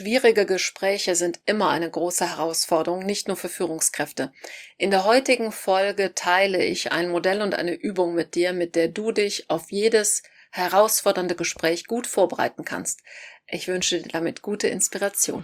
Schwierige Gespräche sind immer eine große Herausforderung, nicht nur für Führungskräfte. In der heutigen Folge teile ich ein Modell und eine Übung mit dir, mit der du dich auf jedes herausfordernde Gespräch gut vorbereiten kannst. Ich wünsche dir damit gute Inspiration.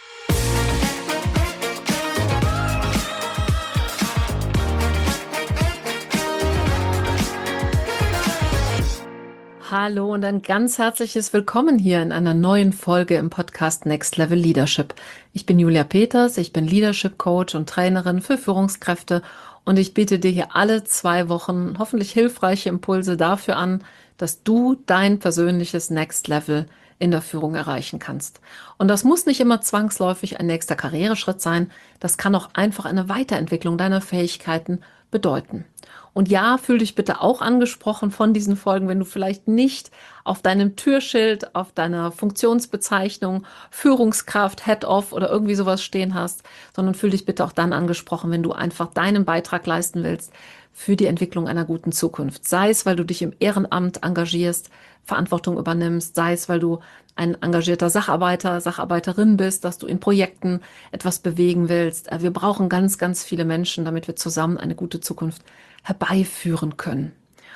Hallo und ein ganz herzliches Willkommen hier in einer neuen Folge im Podcast Next Level Leadership. Ich bin Julia Peters, ich bin Leadership Coach und Trainerin für Führungskräfte und ich biete dir hier alle 2 Wochen hoffentlich hilfreiche Impulse dafür an, dass du dein persönliches Next Level in der Führung erreichen kannst. Und das muss nicht immer zwangsläufig ein nächster Karriereschritt sein, das kann auch einfach eine Weiterentwicklung deiner Fähigkeiten bedeuten. Und ja, fühl dich bitte auch angesprochen von diesen Folgen, wenn du vielleicht nicht auf deinem Türschild, auf deiner Funktionsbezeichnung Führungskraft, Head-Off oder irgendwie sowas stehen hast, sondern fühl dich bitte auch dann angesprochen, wenn du einfach deinen Beitrag leisten willst für die Entwicklung einer guten Zukunft. Sei es, weil du dich im Ehrenamt engagierst, Verantwortung übernimmst, sei es, weil du ein engagierter Sacharbeiter, Sacharbeiterin bist, dass du in Projekten etwas bewegen willst. Wir brauchen ganz, ganz viele Menschen, damit wir zusammen eine gute Zukunft herbeiführen können.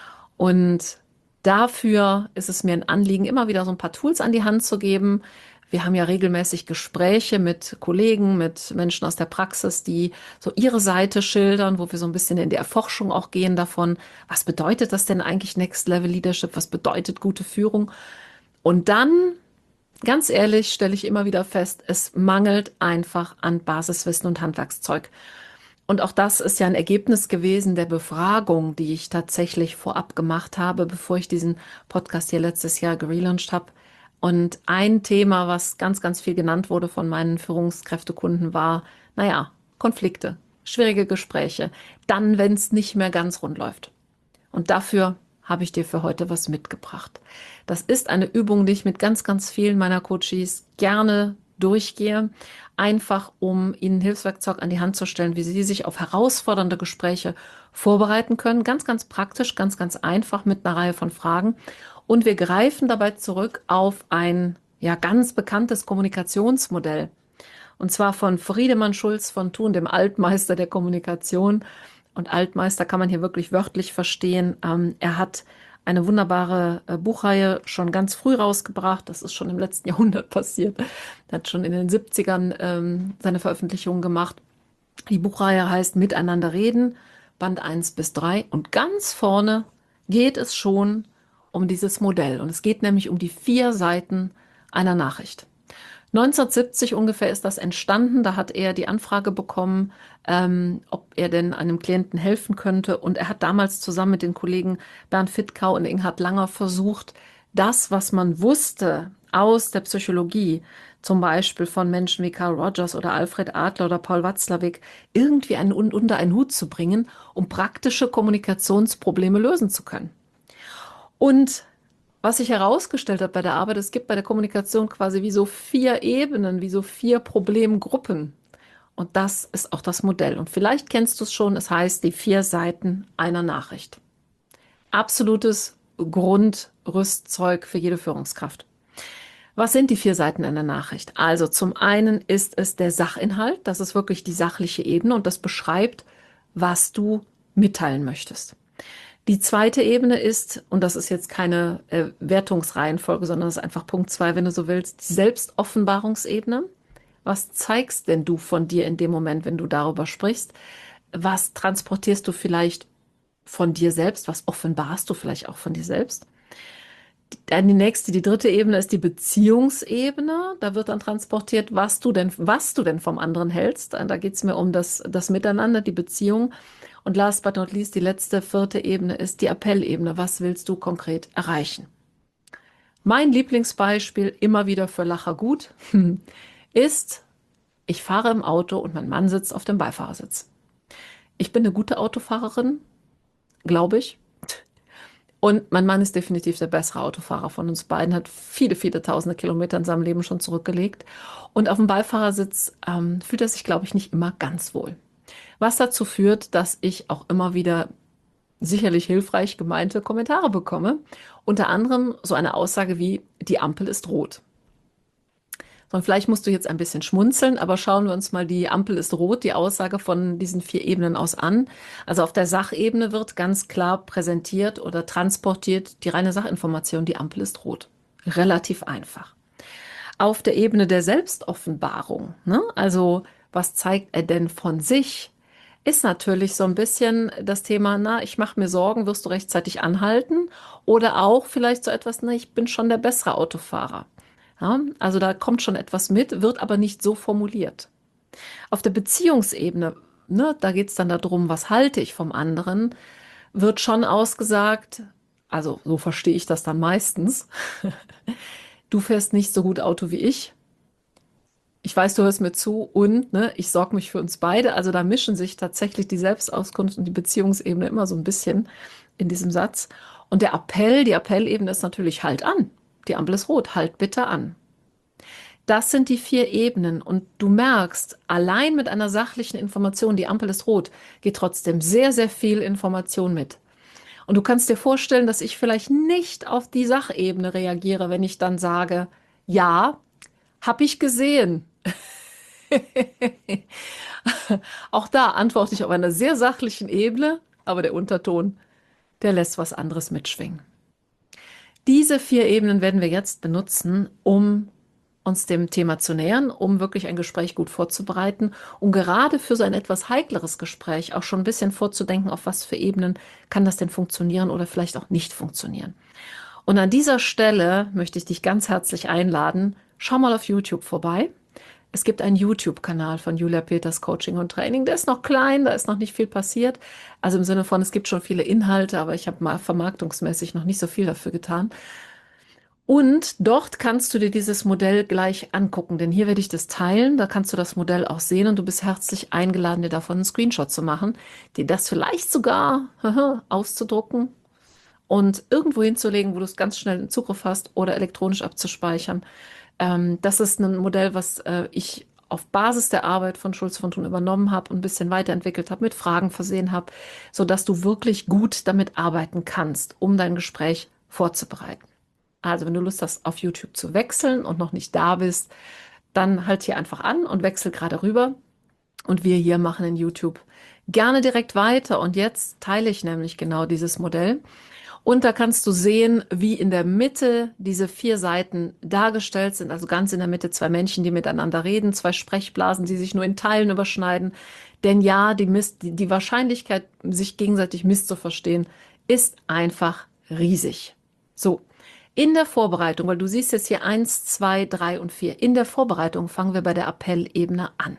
Und dafür ist es mir ein Anliegen, immer wieder so ein paar Tools an die Hand zu geben. Wir haben ja regelmäßig Gespräche mit Kollegen, mit Menschen aus der Praxis, die so ihre Seite schildern, wo wir so ein bisschen in die Erforschung auch gehen davon, was bedeutet das denn eigentlich Next Level Leadership, was bedeutet gute Führung? Und dann, ganz ehrlich, stelle ich immer wieder fest, es mangelt einfach an Basiswissen und Handwerkszeug. Und auch das ist ja ein Ergebnis gewesen der Befragung, die ich tatsächlich vorab gemacht habe, bevor ich diesen Podcast hier letztes Jahr gelauncht habe. Und ein Thema, was ganz, ganz viel genannt wurde von meinen Führungskräftekunden, war, Konflikte, schwierige Gespräche, dann, wenn es nicht mehr ganz rund läuft. Und dafür habe ich dir für heute was mitgebracht. Das ist eine Übung, die ich mit ganz, ganz vielen meiner Coaches gerne durchgehe, einfach um ihnen Hilfswerkzeug an die Hand zu stellen, wie sie sich auf herausfordernde Gespräche vorbereiten können. Ganz, ganz praktisch, ganz, ganz einfach mit einer Reihe von Fragen. Und wir greifen dabei zurück auf ein ganz bekanntes Kommunikationsmodell. Und zwar von Friedemann Schulz von Thun, dem Altmeister der Kommunikation. Und Altmeister kann man hier wirklich wörtlich verstehen. Er hat eine wunderbare Buchreihe schon ganz früh rausgebracht. Das ist schon im letzten Jahrhundert passiert. Er hat schon in den 70ern seine Veröffentlichungen gemacht. Die Buchreihe heißt Miteinander reden, Band 1 bis 3. Und ganz vorne geht es schon um dieses Modell. Und es geht nämlich um die 4 Seiten einer Nachricht. 1970 ungefähr ist das entstanden. Da hat er die Anfrage bekommen, ob er denn einem Klienten helfen könnte. Und er hat damals zusammen mit den Kollegen Bernd Fittkau und Inghard Langer versucht, das, was man wusste aus der Psychologie, zum Beispiel von Menschen wie Carl Rogers oder Alfred Adler oder Paul Watzlawick, irgendwie unter einen Hut zu bringen, um praktische Kommunikationsprobleme lösen zu können. Und was sich herausgestellt hat bei der Arbeit, es gibt bei der Kommunikation quasi wie so 4 Ebenen, wie so 4 Problemgruppen. Und das ist auch das Modell. Und vielleicht kennst du es schon, es heißt die 4 Seiten einer Nachricht. Absolutes Grundrüstzeug für jede Führungskraft. Was sind die 4 Seiten einer Nachricht? Also zum einen ist es der Sachinhalt, das ist wirklich die sachliche Ebene und das beschreibt, was du mitteilen möchtest. Die zweite Ebene ist, und das ist jetzt keine Wertungsreihenfolge, sondern das ist einfach Punkt 2, wenn du so willst, die Selbstoffenbarungsebene. Was zeigst denn du von dir in dem Moment, wenn du darüber sprichst? Was transportierst du vielleicht von dir selbst? Was offenbarst du vielleicht auch von dir selbst? Dann die dritte Ebene ist die Beziehungsebene. Da wird dann transportiert, was du denn vom anderen hältst. Da geht es mir um das Miteinander, die Beziehung. Und last but not least, die letzte 4. Ebene ist die Appellebene. Was willst du konkret erreichen? Mein Lieblingsbeispiel, immer wieder für Lacher gut, ist, ich fahre im Auto und mein Mann sitzt auf dem Beifahrersitz. Ich bin eine gute Autofahrerin, glaube ich. Und mein Mann ist definitiv der bessere Autofahrer von uns beiden, hat viele, viele tausende Kilometer in seinem Leben schon zurückgelegt. Und auf dem Beifahrersitz fühlt er sich, glaube ich, nicht immer ganz wohl. Was dazu führt, dass ich auch immer wieder sicherlich hilfreich gemeinte Kommentare bekomme. Unter anderem so eine Aussage wie, die Ampel ist rot. sondern vielleicht musst du jetzt ein bisschen schmunzeln, aber schauen wir uns mal die Ampel ist rot, die Aussage von diesen 4 Ebenen aus an. Also auf der Sachebene wird ganz klar präsentiert oder transportiert die reine Sachinformation, die Ampel ist rot. Relativ einfach. Auf der Ebene der Selbstoffenbarung, ne? Also was zeigt er denn von sich, ist natürlich so ein bisschen das Thema, na, ich mache mir Sorgen, wirst du rechtzeitig anhalten? Oder auch vielleicht so etwas, na, ich bin schon der bessere Autofahrer. Ja, also da kommt schon etwas mit, wird aber nicht so formuliert. Auf der Beziehungsebene, ne, da geht es dann darum, was halte ich vom anderen, wird schon ausgesagt, also so verstehe ich das dann meistens, du fährst nicht so gut Auto wie ich. Ich weiß, du hörst mir zu und ne, ich sorge mich für uns beide. Also da mischen sich tatsächlich die Selbstauskunft und die Beziehungsebene immer so ein bisschen in diesem Satz. Und der Appell, die Appellebene ist natürlich halt an. Die Ampel ist rot, halt bitte an. Das sind die 4 Ebenen und du merkst, allein mit einer sachlichen Information, die Ampel ist rot, geht trotzdem sehr, sehr viel Information mit. Und du kannst dir vorstellen, dass ich vielleicht nicht auf die Sachebene reagiere, wenn ich dann sage, ja, habe ich gesehen. Auch da antworte ich auf einer sehr sachlichen Ebene, aber der Unterton, der lässt was anderes mitschwingen. Diese 4 Ebenen werden wir jetzt benutzen, um uns dem Thema zu nähern, um wirklich ein Gespräch gut vorzubereiten, um gerade für so ein etwas heikleres Gespräch auch schon ein bisschen vorzudenken, auf was für Ebenen kann das denn funktionieren oder vielleicht auch nicht funktionieren. Und an dieser Stelle möchte ich dich ganz herzlich einladen, schau mal auf YouTube vorbei. Es gibt einen YouTube-Kanal von Julia Peters Coaching und Training. Der ist noch klein, da ist noch nicht viel passiert. Also im Sinne von, es gibt schon viele Inhalte, aber ich habe mal vermarktungsmäßig noch nicht so viel dafür getan. Und dort kannst du dir dieses Modell gleich angucken, denn hier werde ich das teilen. Da kannst du das Modell auch sehen und du bist herzlich eingeladen, dir davon einen Screenshot zu machen, dir das vielleicht sogar auszudrucken und irgendwo hinzulegen, wo du es ganz schnell in Zugriff hast oder elektronisch abzuspeichern. Das ist ein Modell, was ich auf Basis der Arbeit von Schulz von Thun übernommen habe und ein bisschen weiterentwickelt habe, mit Fragen versehen habe, sodass du wirklich gut damit arbeiten kannst, um dein Gespräch vorzubereiten. Also, wenn du Lust hast, auf YouTube zu wechseln und noch nicht da bist, dann halt hier einfach an und wechsel gerade rüber. Und wir hier machen in YouTube gerne direkt weiter. Und jetzt teile ich nämlich genau dieses Modell. Und da kannst du sehen, wie in der Mitte diese 4 Seiten dargestellt sind. Also ganz in der Mitte 2 Männchen, die miteinander reden, 2 Sprechblasen, die sich nur in Teilen überschneiden. Denn ja, die Wahrscheinlichkeit, sich gegenseitig misszuverstehen, ist einfach riesig. So, in der Vorbereitung, weil du siehst jetzt hier 1, 2, 3 und 4. In der Vorbereitung fangen wir bei der Appellebene an.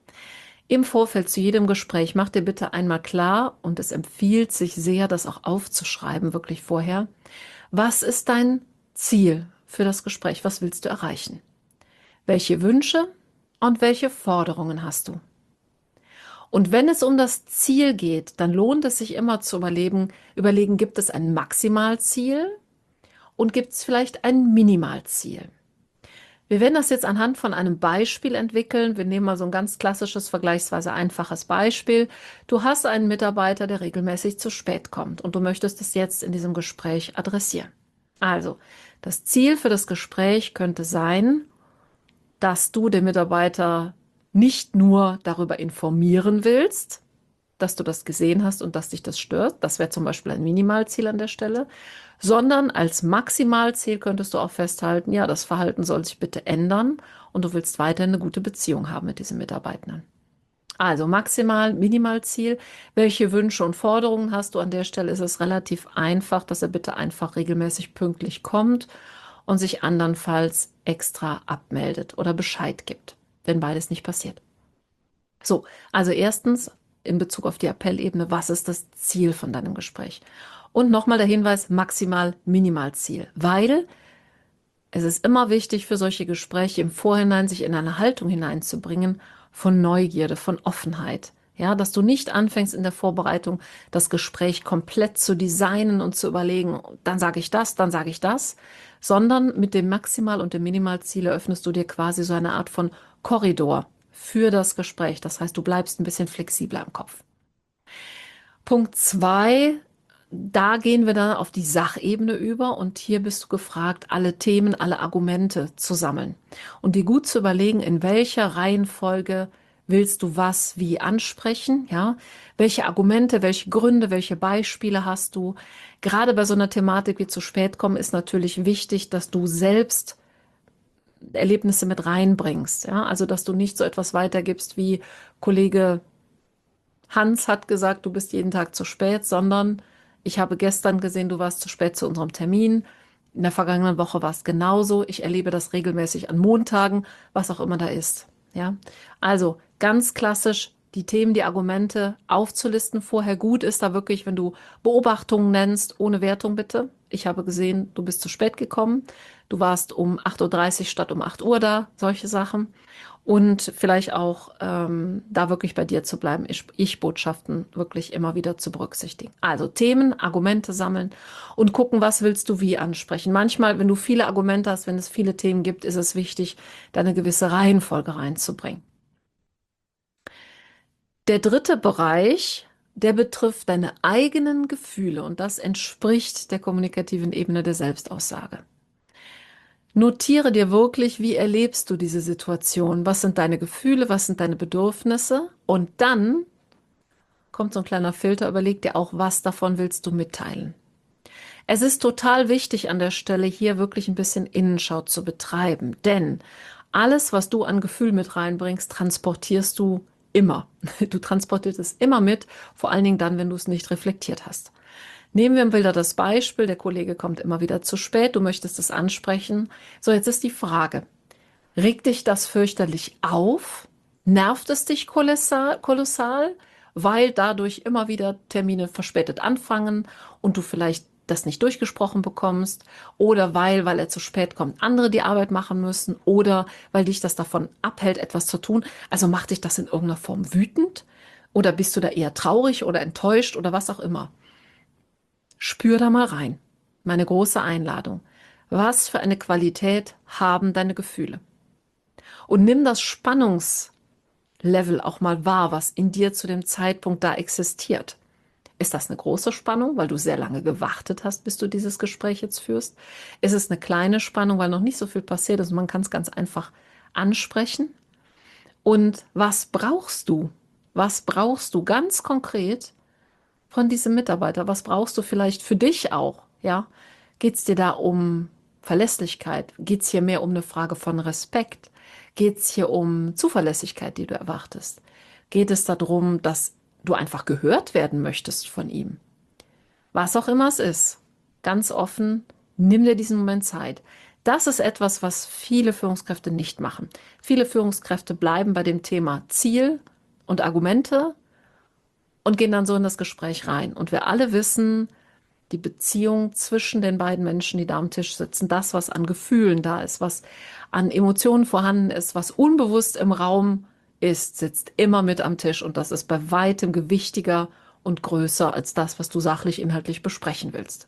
Im Vorfeld zu jedem Gespräch mach dir bitte einmal klar, und es empfiehlt sich sehr, das auch aufzuschreiben, wirklich vorher. Was ist dein Ziel für das Gespräch? Was willst du erreichen? Welche Wünsche und welche Forderungen hast du? Und wenn es um das Ziel geht, dann lohnt es sich immer zu überlegen, gibt es ein Maximalziel und gibt es vielleicht ein Minimalziel? Wir werden das jetzt anhand von einem Beispiel entwickeln. Wir nehmen mal so ein ganz klassisches, vergleichsweise einfaches Beispiel. Du hast einen Mitarbeiter, der regelmäßig zu spät kommt und du möchtest es jetzt in diesem Gespräch adressieren. Also, das Ziel für das Gespräch könnte sein, dass du den Mitarbeiter nicht nur darüber informieren willst, dass du das gesehen hast und dass dich das stört. Das wäre zum Beispiel ein Minimalziel an der Stelle. Sondern als Maximalziel könntest du auch festhalten, ja, das Verhalten soll sich bitte ändern und du willst weiterhin eine gute Beziehung haben mit diesen Mitarbeitern. Also Maximal, Minimalziel. Welche Wünsche und Forderungen hast du? An der Stelle ist es relativ einfach, dass er bitte einfach regelmäßig pünktlich kommt und sich andernfalls extra abmeldet oder Bescheid gibt, wenn beides nicht passiert. So, also erstens in Bezug auf die Appellebene, was ist das Ziel von deinem Gespräch? Und nochmal der Hinweis, maximal, minimal Ziel, weil es ist immer wichtig für solche Gespräche im Vorhinein sich in eine Haltung hineinzubringen von Neugierde, von Offenheit. Ja, dass du nicht anfängst in der Vorbereitung das Gespräch komplett zu designen und zu überlegen, dann sage ich das, sondern mit dem Maximal- und dem Minimalziel eröffnest du dir quasi so eine Art von Korridor für das Gespräch. Das heißt, du bleibst ein bisschen flexibler im Kopf. Punkt 2, Da gehen wir dann auf die Sachebene über und hier bist du gefragt, alle Themen, alle Argumente zu sammeln und dir gut zu überlegen, in welcher Reihenfolge willst du was wie ansprechen, ja? Welche Argumente, welche Gründe, welche Beispiele hast du? Gerade bei so einer Thematik wie zu spät kommen ist natürlich wichtig, dass du selbst Erlebnisse mit reinbringst, ja? Also, dass du nicht so etwas weitergibst wie Kollege Hans hat gesagt, du bist jeden Tag zu spät, sondern ich habe gestern gesehen, du warst zu spät zu unserem Termin. In der vergangenen Woche war es genauso. Ich erlebe das regelmäßig an Montagen, was auch immer da ist. Ja, also ganz klassisch die Themen, die Argumente aufzulisten vorher. Gut ist da wirklich, wenn du Beobachtungen nennst, ohne Wertung bitte. Ich habe gesehen, du bist zu spät gekommen. Du warst um 8:30 Uhr statt um 8 Uhr da, solche Sachen. Und vielleicht auch da wirklich bei dir zu bleiben, Ich-Botschaften wirklich immer wieder zu berücksichtigen. Also Themen, Argumente sammeln und gucken, was willst du wie ansprechen. Manchmal, wenn du viele Argumente hast, wenn es viele Themen gibt, ist es wichtig, da eine gewisse Reihenfolge reinzubringen. Der dritte Bereich, der betrifft deine eigenen Gefühle und das entspricht der kommunikativen Ebene der Selbstaussage. Notiere dir wirklich, wie erlebst du diese Situation? Was sind deine Gefühle? Was sind deine Bedürfnisse? Und dann kommt so ein kleiner Filter, überleg dir auch, was davon willst du mitteilen. Es ist total wichtig an der Stelle hier wirklich ein bisschen Innenschau zu betreiben, denn alles, was du an Gefühl mit reinbringst, transportierst du immer. Du transportierst es immer mit, vor allen Dingen dann, wenn du es nicht reflektiert hast. Nehmen wir wieder das Beispiel, der Kollege kommt immer wieder zu spät, du möchtest es ansprechen. So, jetzt ist die Frage, regt dich das fürchterlich auf? Nervt es dich kolossal, weil dadurch immer wieder Termine verspätet anfangen und du vielleicht das nicht durchgesprochen bekommst oder weil er zu spät kommt, andere die Arbeit machen müssen oder weil dich das davon abhält, etwas zu tun. Also macht dich das in irgendeiner Form wütend oder bist du da eher traurig oder enttäuscht oder was auch immer? Spür da mal rein. Meine große Einladung. Was für eine Qualität haben deine Gefühle? Und nimm das Spannungslevel auch mal wahr, was in dir zu dem Zeitpunkt da existiert. Ist das eine große Spannung, weil du sehr lange gewartet hast, bis du dieses Gespräch jetzt führst? Ist es eine kleine Spannung, weil noch nicht so viel passiert ist und man kann es ganz einfach ansprechen? Und was brauchst du? Was brauchst du ganz konkret von diesem Mitarbeiter? Was brauchst du vielleicht für dich auch? Ja, geht es dir da um Verlässlichkeit? Geht es hier mehr um eine Frage von Respekt? Geht es hier um Zuverlässigkeit, die du erwartest? Geht es darum, dass du einfach gehört werden möchtest von ihm? Was auch immer es ist, ganz offen, nimm dir diesen Moment Zeit. Das ist etwas, was viele Führungskräfte nicht machen. Viele Führungskräfte bleiben bei dem Thema Ziel und Argumente und gehen dann so in das Gespräch rein. Und wir alle wissen, die Beziehung zwischen den beiden Menschen, die da am Tisch sitzen, das, was an Gefühlen da ist, was an Emotionen vorhanden ist, was unbewusst im Raum ist, sitzt immer mit am Tisch. Und das ist bei weitem gewichtiger und größer als das, was du sachlich inhaltlich besprechen willst.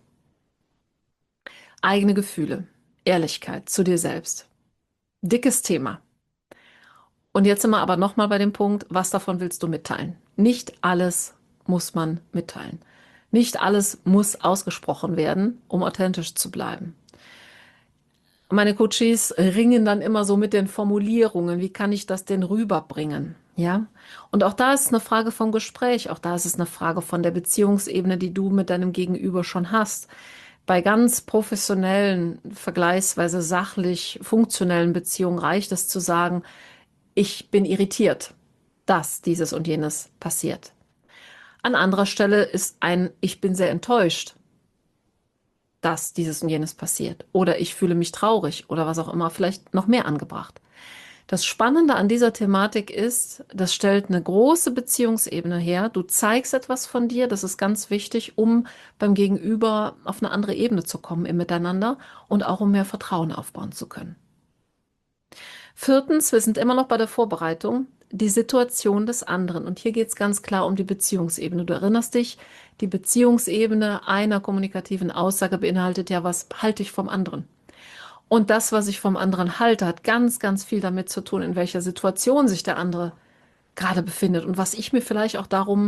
Eigene Gefühle, Ehrlichkeit zu dir selbst. Dickes Thema. Und jetzt sind wir aber nochmal bei dem Punkt, was davon willst du mitteilen? Nicht alles muss man mitteilen. Nicht alles muss ausgesprochen werden, um authentisch zu bleiben. Meine Coaches ringen dann immer so mit den Formulierungen. Wie kann ich das denn rüberbringen? Ja. Und auch da ist es eine Frage vom Gespräch. Auch da ist es eine Frage von der Beziehungsebene, die du mit deinem Gegenüber schon hast. Bei ganz professionellen, vergleichsweise sachlich funktionellen Beziehungen reicht es zu sagen, ich bin irritiert, dass dieses und jenes passiert. An anderer Stelle ist ein ich bin sehr enttäuscht, dass dieses und jenes passiert. Oder ich fühle mich traurig oder was auch immer, vielleicht noch mehr angebracht. Das Spannende an dieser Thematik ist, das stellt eine große Beziehungsebene her. Du zeigst etwas von dir, das ist ganz wichtig, um beim Gegenüber auf eine andere Ebene zu kommen im Miteinander und auch um mehr Vertrauen aufbauen zu können. Viertens, wir sind immer noch bei der Vorbereitung, die Situation des anderen. Und hier geht es ganz klar um die Beziehungsebene. Du erinnerst dich, die Beziehungsebene einer kommunikativen Aussage beinhaltet ja, was halte ich vom anderen? Und das, was ich vom anderen halte, hat ganz, ganz viel damit zu tun, in welcher Situation sich der andere gerade befindet und was ich mir vielleicht auch darum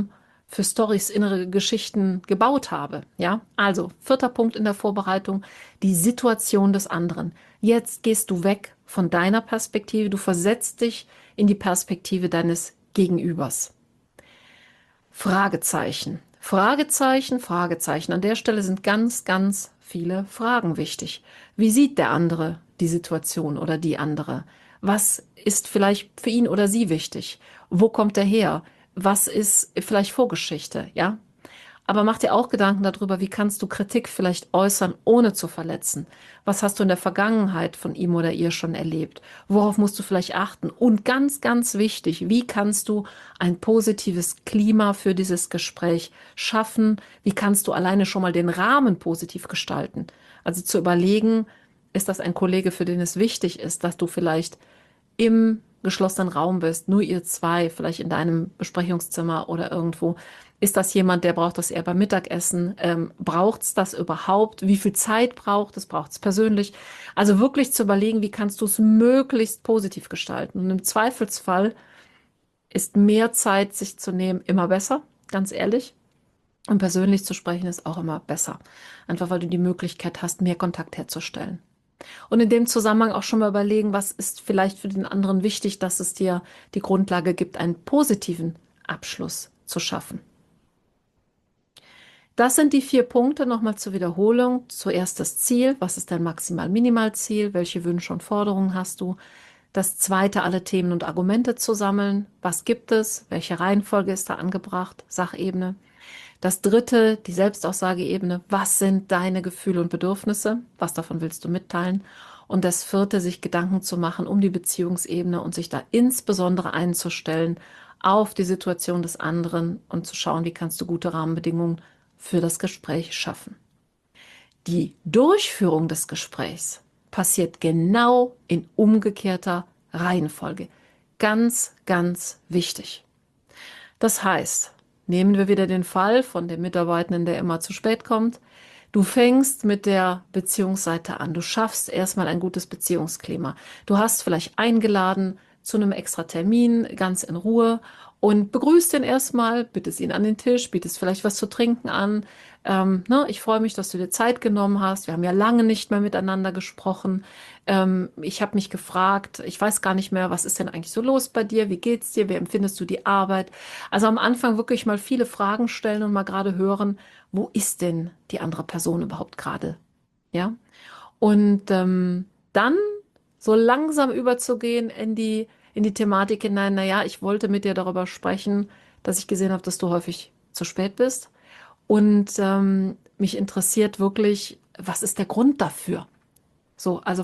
für Storys, innere Geschichten gebaut habe. Ja, also 4. Punkt in der Vorbereitung, die Situation des anderen. Jetzt gehst du weg von deiner Perspektive, du versetzt dich in die Perspektive deines Gegenübers. Fragezeichen. Fragezeichen, Fragezeichen. An der Stelle sind ganz, ganz viele Fragen wichtig. Wie sieht der andere die Situation oder die andere? Was ist vielleicht für ihn oder sie wichtig? Wo kommt er her? Was ist vielleicht Vorgeschichte? Ja, aber mach dir auch Gedanken darüber, wie kannst du Kritik vielleicht äußern, ohne zu verletzen? Was hast du in der Vergangenheit von ihm oder ihr schon erlebt? Worauf musst du vielleicht achten? Und ganz, ganz wichtig, wie kannst du ein positives Klima für dieses Gespräch schaffen? Wie kannst du alleine schon mal den Rahmen positiv gestalten? Also zu überlegen, ist das ein Kollege, für den es wichtig ist, dass du vielleicht im geschlossenen Raum bist, nur ihr zwei, vielleicht in deinem Besprechungszimmer oder irgendwo. Ist das jemand, der braucht das eher beim Mittagessen? Braucht es das überhaupt? Wie viel Zeit braucht es? Braucht es persönlich? Also wirklich zu überlegen, wie kannst du es möglichst positiv gestalten? Und im Zweifelsfall ist mehr Zeit sich zu nehmen immer besser, ganz ehrlich. Und persönlich zu sprechen ist auch immer besser. Einfach weil du die Möglichkeit hast, mehr Kontakt herzustellen. Und in dem Zusammenhang auch schon mal überlegen, was ist vielleicht für den anderen wichtig, dass es dir die Grundlage gibt, einen positiven Abschluss zu schaffen. Das sind die 4 Punkte nochmal zur Wiederholung. Zuerst das Ziel. Was ist dein Maximal-Minimal-Ziel? Welche Wünsche und Forderungen hast du? Das zweite, alle Themen und Argumente zu sammeln. Was gibt es? Welche Reihenfolge ist da angebracht? Sachebene. Das dritte, die Selbstaussageebene. Was sind deine Gefühle und Bedürfnisse? Was davon willst du mitteilen? Und das vierte, sich Gedanken zu machen um die Beziehungsebene und sich da insbesondere einzustellen auf die Situation des anderen und zu schauen, wie kannst du gute Rahmenbedingungen für das Gespräch schaffen. Die Durchführung des Gesprächs passiert genau in umgekehrter Reihenfolge. Ganz, ganz wichtig. Das heißt, nehmen wir wieder den Fall von dem Mitarbeitenden, der immer zu spät kommt. Du fängst mit der Beziehungsseite an. Du schaffst erstmal ein gutes Beziehungsklima. Du hast vielleicht eingeladen zu einem extra Termin, ganz in Ruhe und begrüßt ihn erstmal, bittest ihn an den Tisch, bietest vielleicht was zu trinken an. Ne, ich freue mich, dass du dir Zeit genommen hast. Wir haben ja lange nicht mehr miteinander gesprochen. Ich habe mich gefragt, ich weiß gar nicht mehr, was ist denn eigentlich so los bei dir? Wie geht's dir? Wie empfindest du die Arbeit? Also am Anfang wirklich mal viele Fragen stellen und mal gerade hören, wo ist denn die andere Person überhaupt gerade? Ja. Und dann so langsam überzugehen in die Thematik hinein, naja, ich wollte mit dir darüber sprechen, dass ich gesehen habe, dass du häufig zu spät bist. Und mich interessiert wirklich, was ist der Grund dafür? So, also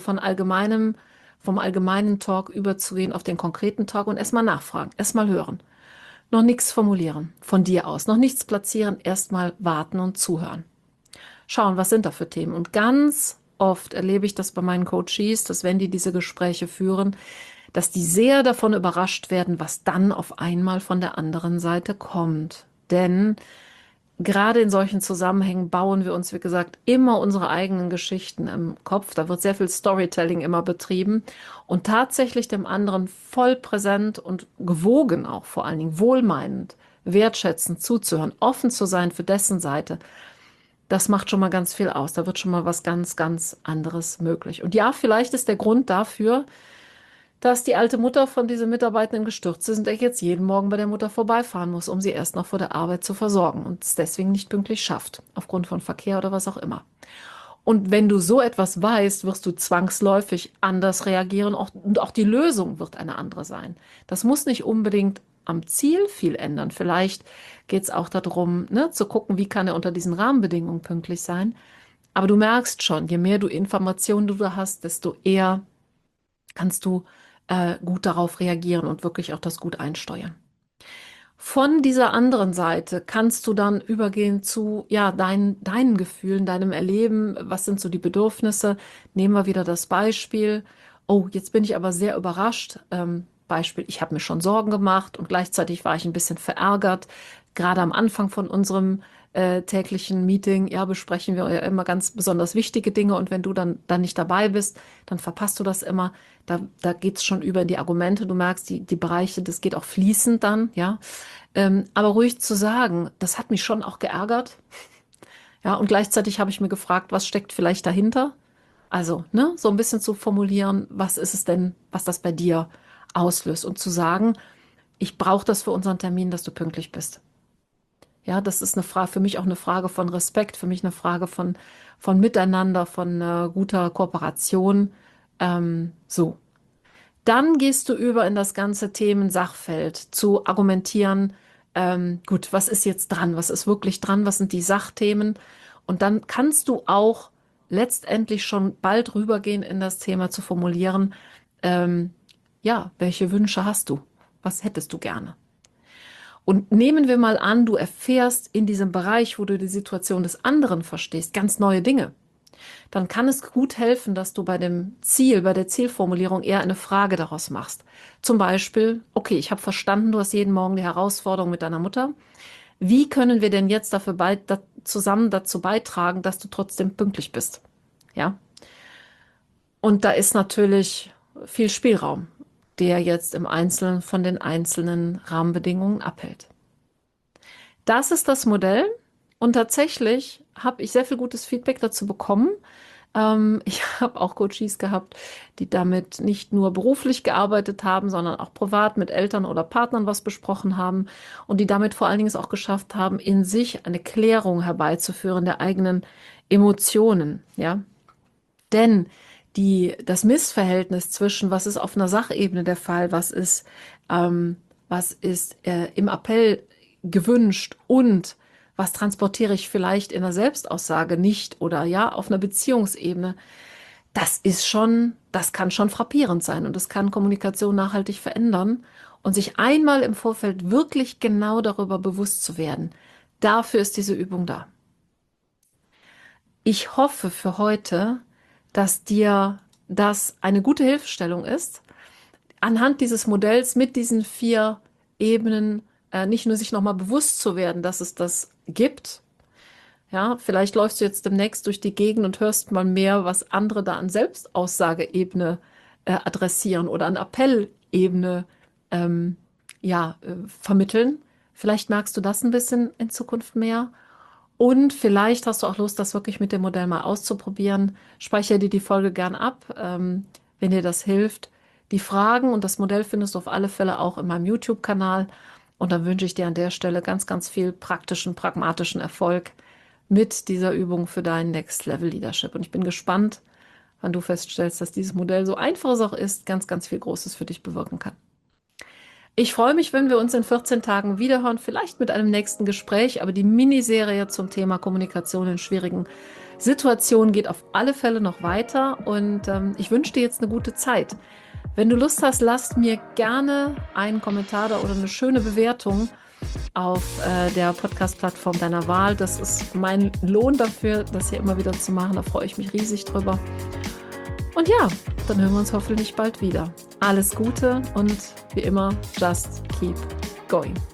vom allgemeinen Talk überzugehen auf den konkreten Talk und erstmal nachfragen, erstmal hören. Noch nichts formulieren von dir aus, noch nichts platzieren, erstmal warten und zuhören. Schauen, was sind da für Themen? Und ganz oft erlebe ich das bei meinen Coaches, dass wenn die diese Gespräche führen, dass die sehr davon überrascht werden, was dann auf einmal von der anderen Seite kommt. Denn gerade in solchen Zusammenhängen bauen wir uns, wie gesagt, immer unsere eigenen Geschichten im Kopf. Da wird sehr viel Storytelling immer betrieben und tatsächlich dem anderen voll präsent und gewogen auch vor allen Dingen wohlmeinend, wertschätzend zuzuhören, offen zu sein für dessen Seite. Das macht schon mal ganz viel aus. Da wird schon mal was ganz, ganz anderes möglich. Und ja, vielleicht ist der Grund dafür, dass die alte Mutter von diesem Mitarbeitenden gestürzt ist und er jetzt jeden Morgen bei der Mutter vorbeifahren muss, um sie erst noch vor der Arbeit zu versorgen und es deswegen nicht pünktlich schafft, aufgrund von Verkehr oder was auch immer. Und wenn du so etwas weißt, wirst du zwangsläufig anders reagieren und auch die Lösung wird eine andere sein. Das muss nicht unbedingt am Ziel viel ändern. Vielleicht geht es auch darum, ne, zu gucken, wie kann er unter diesen Rahmenbedingungen pünktlich sein. Aber du merkst schon, je mehr du Informationen du da hast, desto eher kannst du gut darauf reagieren und wirklich auch das gut einsteuern. Von dieser anderen Seite kannst du dann übergehen zu ja, deinen Gefühlen, deinem Erleben. Was sind so die Bedürfnisse? Nehmen wir wieder das Beispiel. Oh, jetzt bin ich aber sehr überrascht. Beispiel, ich habe mir schon Sorgen gemacht und gleichzeitig war ich ein bisschen verärgert. Gerade am Anfang von unserem täglichen Meeting, ja, besprechen wir ja immer ganz besonders wichtige Dinge und wenn du dann nicht dabei bist, dann verpasst du das immer. Da geht es schon über in die Argumente. Du merkst, die Bereiche, das geht auch fließend dann, ja. Aber ruhig zu sagen, das hat mich schon auch geärgert. Ja, und gleichzeitig habe ich mir gefragt, was steckt vielleicht dahinter? Also, ne, so ein bisschen zu formulieren, was ist es denn, was das bei dir auslöst und zu sagen, ich brauche das für unseren Termin, dass du pünktlich bist. Ja, das ist eine Frage, für mich auch eine Frage von Respekt, für mich eine Frage von Miteinander, von guter Kooperation. So. Dann gehst du über in das ganze Themen-Sachfeld zu argumentieren, gut, was ist jetzt dran? Was ist wirklich dran? Was sind die Sachthemen? Und dann kannst du auch letztendlich schon bald rübergehen in das Thema zu formulieren, ähm, ja, welche Wünsche hast du? Was hättest du gerne? Und nehmen wir mal an, du erfährst in diesem Bereich, wo du die Situation des anderen verstehst, ganz neue Dinge. Dann kann es gut helfen, dass du bei dem Ziel, bei der Zielformulierung eher eine Frage daraus machst. Zum Beispiel, okay, ich habe verstanden, du hast jeden Morgen die Herausforderung mit deiner Mutter. Wie können wir denn jetzt zusammen dazu beitragen, dass du trotzdem pünktlich bist? Ja. Und da ist natürlich viel Spielraum, der jetzt im Einzelnen von den einzelnen Rahmenbedingungen abhält. Das ist das Modell und tatsächlich habe ich sehr viel gutes Feedback dazu bekommen. Ich habe auch Coaches gehabt, die damit nicht nur beruflich gearbeitet haben, sondern auch privat mit Eltern oder Partnern was besprochen haben und die damit vor allen Dingen es auch geschafft haben, in sich eine Klärung herbeizuführen der eigenen Emotionen, ja. Denn das Missverhältnis zwischen, was ist auf einer Sachebene der Fall, was ist im Appell gewünscht und was transportiere ich vielleicht in der Selbstaussage nicht oder ja, auf einer Beziehungsebene, das kann schon frappierend sein und das kann Kommunikation nachhaltig verändern und sich einmal im Vorfeld wirklich genau darüber bewusst zu werden. Dafür ist diese Übung da. Ich hoffe für heute, dass dir das eine gute Hilfestellung ist, anhand dieses Modells mit diesen 4 Ebenen nicht nur sich nochmal bewusst zu werden, dass es das gibt. Ja, vielleicht läufst du jetzt demnächst durch die Gegend und hörst mal mehr, was andere da an Selbstaussageebene adressieren oder an Appellebene vermitteln. Vielleicht merkst du das ein bisschen in Zukunft mehr. Und vielleicht hast du auch Lust, das wirklich mit dem Modell mal auszuprobieren. Speichere dir die Folge gern ab, wenn dir das hilft. Die Fragen und das Modell findest du auf alle Fälle auch in meinem YouTube-Kanal. Und dann wünsche ich dir an der Stelle ganz, ganz viel praktischen, pragmatischen Erfolg mit dieser Übung für dein Next Level Leadership. Und ich bin gespannt, wann du feststellst, dass dieses Modell so einfach es auch ist, ganz, ganz viel Großes für dich bewirken kann. Ich freue mich, wenn wir uns in 14 Tagen wiederhören, vielleicht mit einem nächsten Gespräch, aber die Miniserie zum Thema Kommunikation in schwierigen Situationen geht auf alle Fälle noch weiter und ich wünsche dir jetzt eine gute Zeit. Wenn du Lust hast, lass mir gerne einen Kommentar da oder eine schöne Bewertung auf der Podcast-Plattform deiner Wahl. Das ist mein Lohn dafür, das hier immer wieder zu machen. Da freue ich mich riesig drüber. Und ja, dann hören wir uns hoffentlich bald wieder. Alles Gute und wie immer, just keep going.